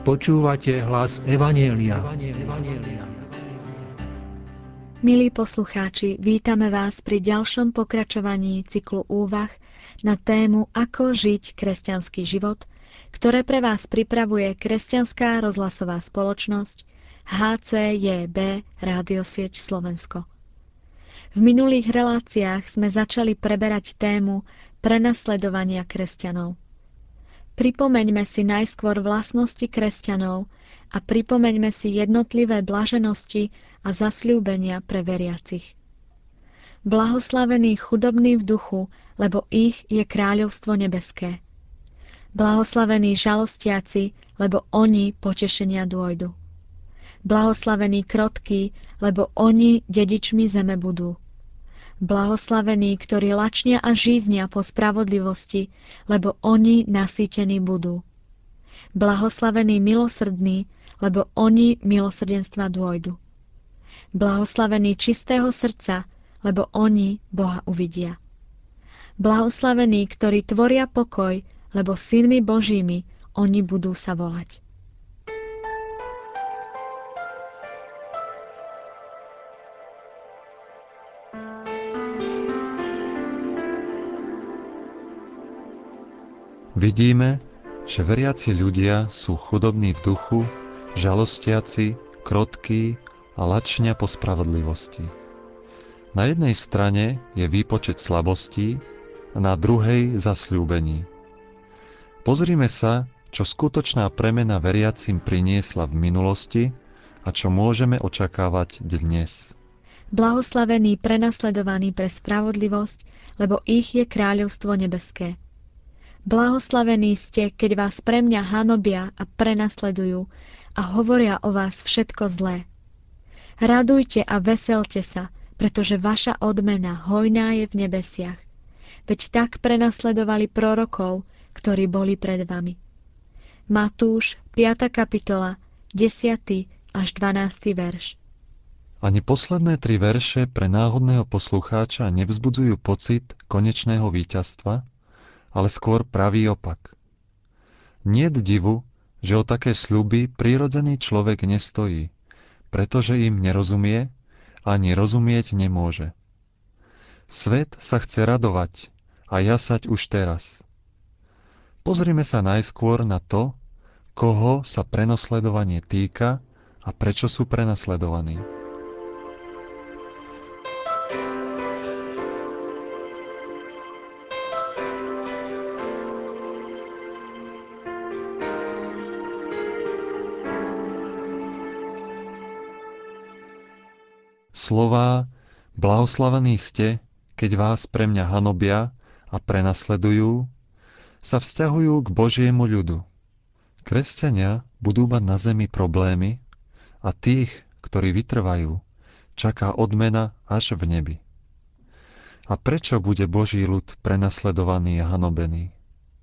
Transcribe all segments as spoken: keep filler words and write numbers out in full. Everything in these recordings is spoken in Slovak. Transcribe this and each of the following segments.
Počúvate hlas Evanjelia. Milí poslucháči, vítame vás pri ďalšom pokračovaní cyklu úvah na tému Ako žiť kresťanský život, ktoré pre vás pripravuje Kresťanská rozhlasová spoločnosť há cé jé bé Rádiosieť Slovensko. V minulých reláciách sme začali preberať tému prenasledovania kresťanov. Pripomeňme si najskôr vlastnosti kresťanov a pripomeňme si jednotlivé blaženosti a zasľúbenia pre veriacich. Blahoslavení chudobní v duchu, lebo ich je kráľovstvo nebeské. Blahoslavení žalostiaci, lebo oni potešenia dôjdu. Blahoslavení krotkí, lebo oni dedičmi zeme budú. Blahoslavení, ktorí lačnia a žíznia po spravodlivosti, lebo oni nasýtení budú. Blahoslavení milosrdní, lebo oni milosrdenstva dôjdu. Blahoslavení čistého srdca, lebo oni Boha uvidia. Blahoslavení, ktorí tvoria pokoj, lebo synmi Božími oni budú sa volať. Vidíme, že veriaci ľudia sú chudobní v duchu, žalostiaci, krotkí a lačnia po spravodlivosti. Na jednej strane je výpočet slabostí a na druhej zasľúbení. Pozrime sa, čo skutočná premena veriacim priniesla v minulosti a čo môžeme očakávať dnes. Blahoslavení prenasledovaní pre spravodlivosť, lebo ich je kráľovstvo nebeské. Blahoslavení ste, keď vás pre mňa hanobia a prenasledujú a hovoria o vás všetko zlé. Radujte a veselte sa, pretože vaša odmena hojná je v nebesiach. Veď tak prenasledovali prorokov, ktorí boli pred vami. Matúš, piata kapitola, desiaty až dvanásty verš. Ani posledné tri verše pre náhodného poslucháča nevzbudzujú pocit konečného víťazstva, ale skôr pravý opak. Niet divu, že o také sľuby prírodzený človek nestojí, pretože im nerozumie ani rozumieť nemôže. Svet sa chce radovať a jasať už teraz. Pozrime sa najskôr na to, koho sa prenasledovanie týka a prečo sú prenasledovaní. Slová blahoslavení ste, keď vás pre mňa hanobia a prenasledujú, sa vzťahujú k Božiemu ľudu. Kresťania budú mať na zemi problémy a tých, ktorí vytrvajú, čaká odmena až v nebi. A prečo bude Boží ľud prenasledovaný a hanobený?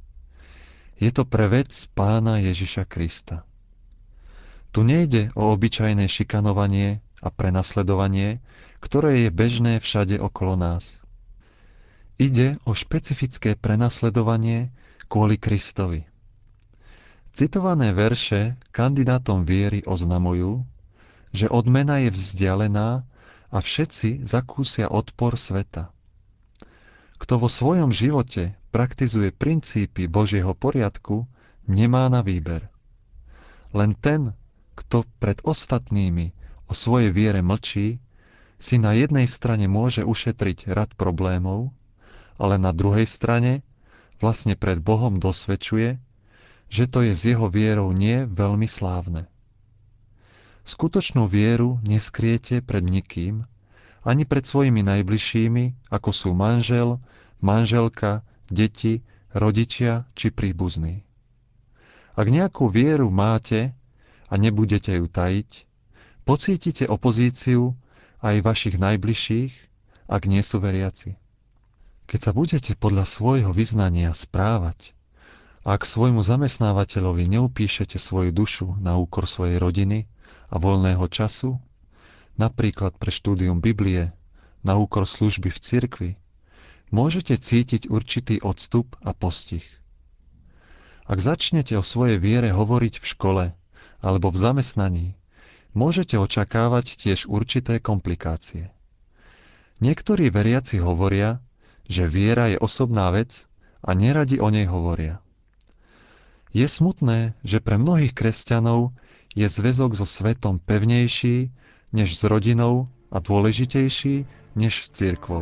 Je to pre vec Pána Ježiša Krista. Tu nejde o obyčajné šikanovanie a prenasledovanie, ktoré je bežné všade okolo nás. Ide o špecifické prenasledovanie kvôli Kristovi. Citované verše kandidátom viery oznamujú, že odmena je vzdialená a všetci zakúsia odpor sveta. Kto vo svojom živote praktizuje princípy Božieho poriadku, nemá na výber. Len ten, kto pred ostatnými o svojej viere mlčí, si na jednej strane môže ušetriť rad problémov, ale na druhej strane vlastne pred Bohom dosvedčuje, že to je s jeho vierou nie veľmi slávne. Skutočnú vieru neskriete pred nikým, ani pred svojimi najbližšími, ako sú manžel, manželka, deti, rodičia či príbuzní. Ak nejakú vieru máte a nebudete ju tajiť, pocítite opozíciu aj vašich najbližších, ak nie sú veriaci. Keď sa budete podľa svojho vyznania správať, ak svojmu zamestnávateľovi neupíšete svoju dušu na úkor svojej rodiny a voľného času, napríklad pre štúdium Biblie, na úkor služby v cirkvi, môžete cítiť určitý odstup a postih. Ak začnete o svojej viere hovoriť v škole alebo v zamestnaní, môžete očakávať tiež určité komplikácie. Niektorí veriaci hovoria, že viera je osobná vec a neradi o nej hovoria. Je smutné, že pre mnohých kresťanov je zväzok so svetom pevnejší než s rodinou a dôležitejší než s cirkvou.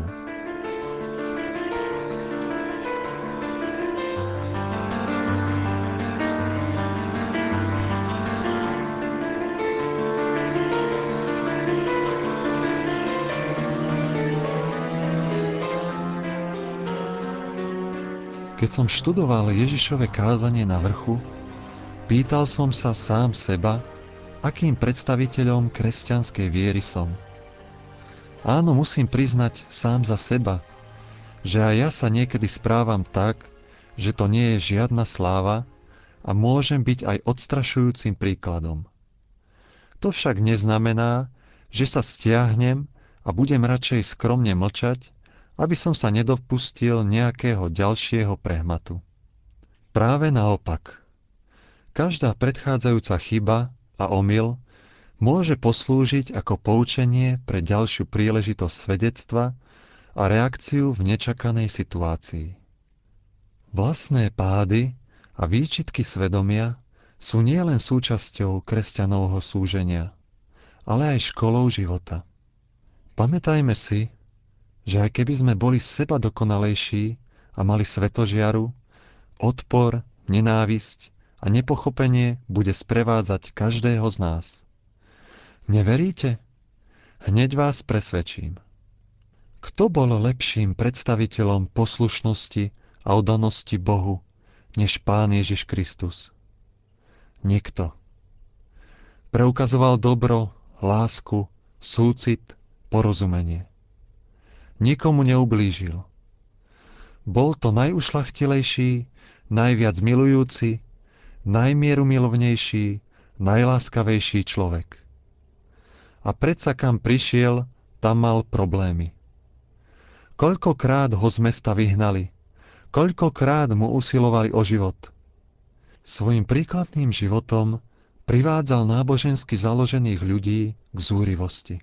Keď som študoval Ježišove kázanie na vrchu, pýtal som sa sám seba, akým predstaviteľom kresťanskej viery som. Áno, musím priznať sám za seba, že aj ja sa niekedy správam tak, že to nie je žiadna sláva a môžem byť aj odstrašujúcim príkladom. To však neznamená, že sa stiahnem a budem radšej skromne mlčať, aby som sa nedopustil nejakého ďalšieho prehmatu. Práve naopak. Každá predchádzajúca chyba a omyl môže poslúžiť ako poučenie pre ďalšiu príležitosť svedectva a reakciu v nečakanej situácii. Vlastné pády a výčitky svedomia sú nielen súčasťou kresťanovho súženia, ale aj školou života. Pamätajme si, že aj keby sme boli seba dokonalejší a mali svetožiaru, odpor, nenávisť a nepochopenie bude sprevádzať každého z nás. Neveríte? Hneď vás presvedčím. Kto bol lepším predstaviteľom poslušnosti a oddanosti Bohu, než Pán Ježiš Kristus? Nikto. Preukazoval dobro, lásku, súcit, porozumenie. Nikomu neublížil. Bol to najušľachtilejší, najviac milujúci, najmierumilovnejší, najláskavejší človek. A predsa kam prišiel, tam mal problémy. Koľkokrát ho z mesta vyhnali, koľkokrát mu usilovali o život. Svojim príkladným životom privádzal nábožensky založených ľudí k zúrivosti.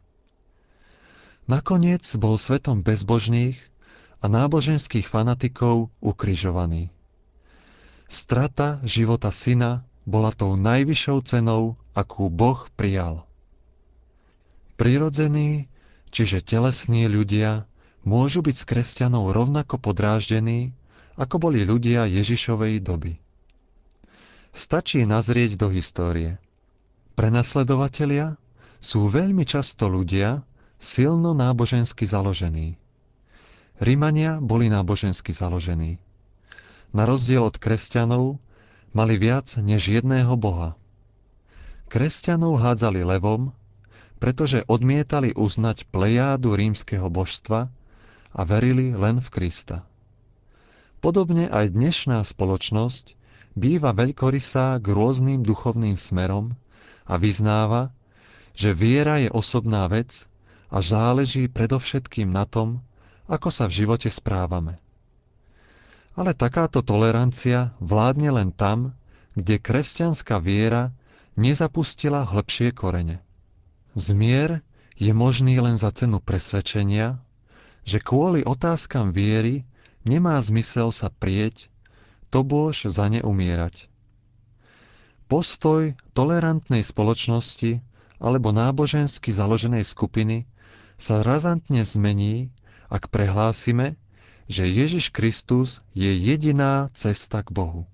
Nakoniec bol svetom bezbožných a náboženských fanatikov ukrižovaný. Strata života syna bola tou najvyššou cenou, akú Boh prijal. Prirodzení, čiže telesní ľudia, môžu byť s kresťanov rovnako podráždení, ako boli ľudia Ježišovej doby. Stačí nazrieť do histórie. Prenasledovatelia sú veľmi často ľudia, silno nábožensky založení. Rimania boli nábožensky založení. Na rozdiel od kresťanov mali viac než jedného boha. Kresťanov hádzali levom, pretože odmietali uznať plejádu rímskeho božstva a verili len v Krista. Podobne aj dnešná spoločnosť býva veľkorysá k rôznym duchovným smerom a vyznáva, že viera je osobná vec a záleží predovšetkým na tom, ako sa v živote správame. Ale takáto tolerancia vládne len tam, kde kresťanská viera nezapustila hlbšie korene. Zmier je možný len za cenu presvedčenia, že kvôli otázkam viery nemá zmysel sa prieť, tobôž za ne umierať. Postoj tolerantnej spoločnosti alebo nábožensky založenej skupiny sa razantne zmení, ak prehlásime, že Ježiš Kristus je jediná cesta k Bohu.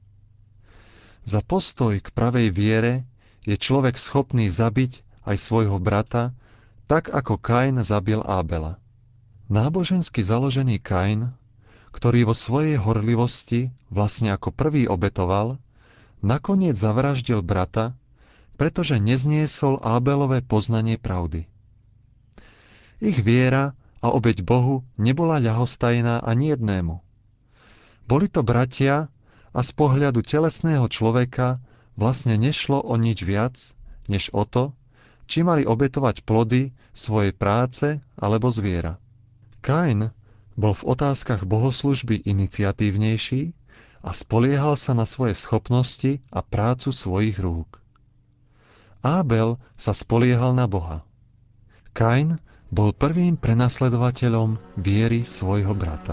Za postoj k pravej viere je človek schopný zabiť aj svojho brata, tak ako Kain zabil Ábela. Nábožensky založený Kain, ktorý vo svojej horlivosti vlastne ako prvý obetoval, nakoniec zavraždil brata, pretože nezniesol Ábelové poznanie pravdy. Ich viera a obeť Bohu nebola ľahostajná ani jednému. Boli to bratia a z pohľadu telesného človeka vlastne nešlo o nič viac, než o to, či mali obetovať plody svojej práce alebo zviera. Kain bol v otázkach bohoslužby iniciatívnejší a spoliehal sa na svoje schopnosti a prácu svojich rúk. Ábel sa spoliehal na Boha. Kain bol prvým prenasledovateľom viery svojho brata.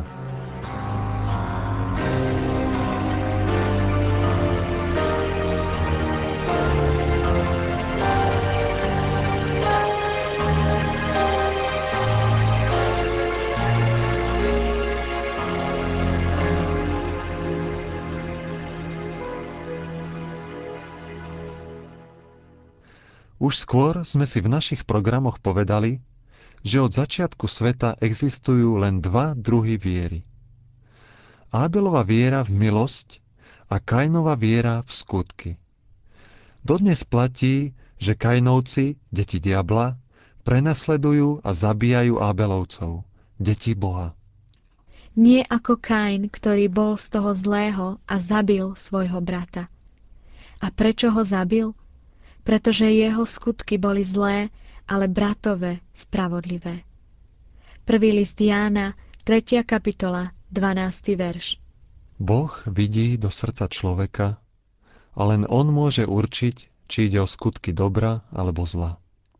Už skôr sme si v našich programoch povedali, že od začiatku sveta existujú len dva druhy viery. Ábelova viera v milosť a Kainova viera v skutky. Dodnes platí, že Kainovci, deti diabla, prenasledujú a zabíjajú Ábelovcov, deti Boha. Nie ako Kain, ktorý bol z toho zlého a zabil svojho brata. A prečo ho zabil? Pretože jeho skutky boli zlé, ale bratové spravodlivé. Prvý list Jána, tretia kapitola, dvanásty verš. Boh vidí do srdca človeka a len on môže určiť, či ide o skutky dobra alebo zla.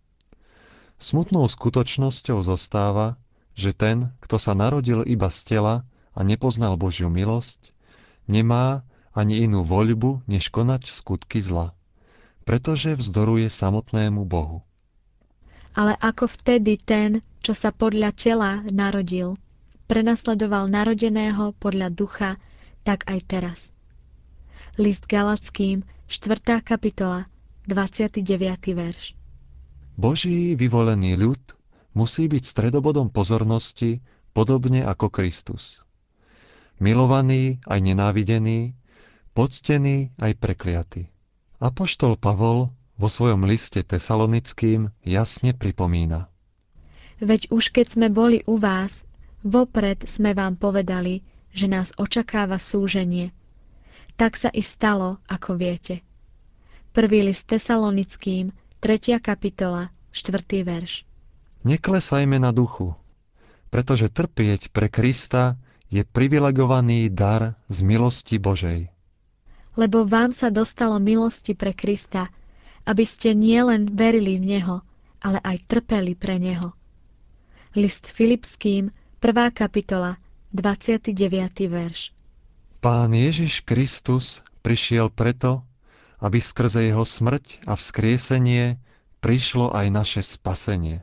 Smutnou skutočnosťou zostáva, že ten, kto sa narodil iba z tela a nepoznal Božiu milosť, nemá ani inú voľbu, než konať skutky zla, pretože vzdoruje samotnému Bohu. Ale ako vtedy ten, čo sa podľa tela narodil, prenasledoval narodeného podľa ducha, tak aj teraz. List Galackým, štvrtá kapitola, dvadsiaty deviaty verš. Boží vyvolený ľud musí byť stredobodom pozornosti, podobne ako Kristus. Milovaný aj nenávidený, poctený aj prekliaty. Apoštol Pavol vo svojom liste Tesalonickým jasne pripomína. Veď už keď sme boli u vás, vopred sme vám povedali, že nás očakáva súženie. Tak sa i stalo, ako viete. Prvý list Tesalonickým, tretia kapitola, štvrtý verš. Neklesajme na duchu, pretože trpieť pre Krista je privilegovaný dar z milosti Božej. Lebo vám sa dostalo milosti pre Krista, aby ste nielen verili v Neho, ale aj trpeli pre Neho. List Filipským, prvá kapitola, dvadsiaty deviaty verš. Pán Ježiš Kristus prišiel preto, aby skrze jeho smrť a vzkriesenie prišlo aj naše spasenie.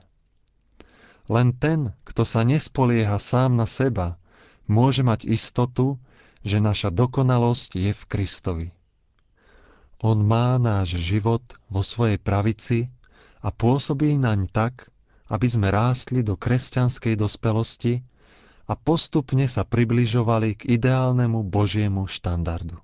Len ten, kto sa nespolieha sám na seba, môže mať istotu, že naša dokonalosť je v Kristovi. On má náš život vo svojej pravici a pôsobí naň tak, aby sme rástli do kresťanskej dospelosti a postupne sa približovali k ideálnemu Božiemu štandardu.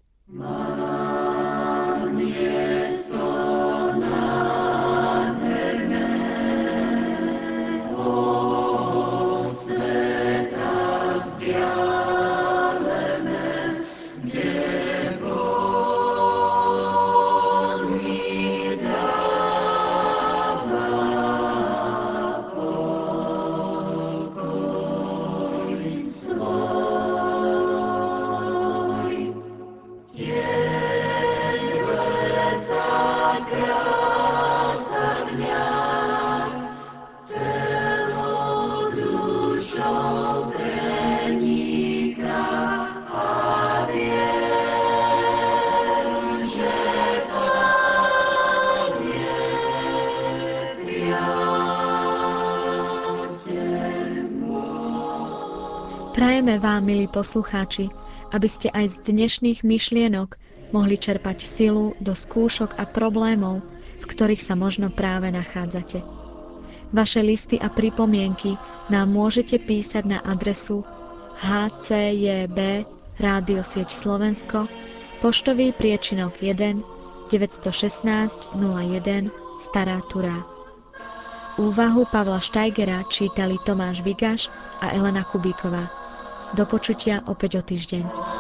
Prajeme vám, milí poslucháči, aby ste aj z dnešných myšlienok mohli čerpať silu do skúšok a problémov, v ktorých sa možno práve nachádzate. Vaše listy a pripomienky nám môžete písať na adresu há cé jé bé Rádiosieť Slovensko, poštový priečinok jeden deväťstošestnásť nula jeden Stará Turá. Úvahu Pavla Štajgera čítali Tomáš Vigaš a Elena Kubíková. Do počutia opäť o týždeň.